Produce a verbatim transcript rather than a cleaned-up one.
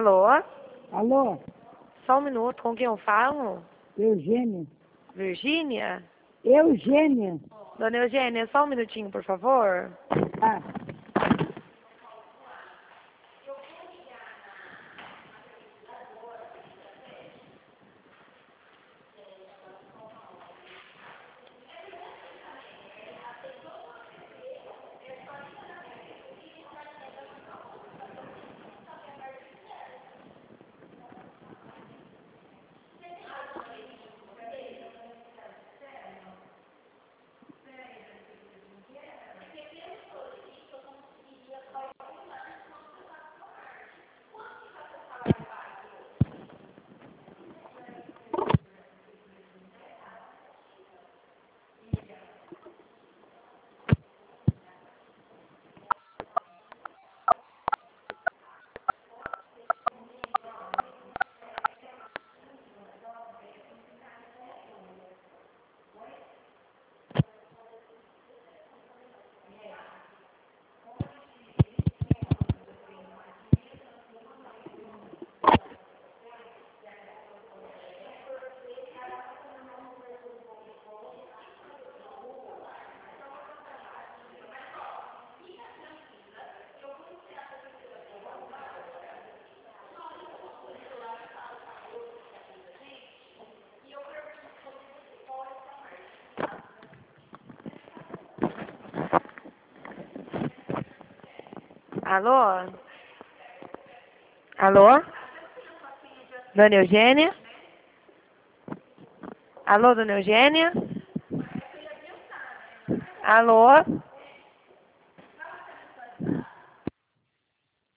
Alô? Alô? Só um minuto, com quem eu falo? Eugênia? Virgínia? Eugênia? Dona Eugênia, só um minutinho, por favor. Ah, Alô? Alô? Dona Eugênia? Alô, Dona Eugênia? Alô?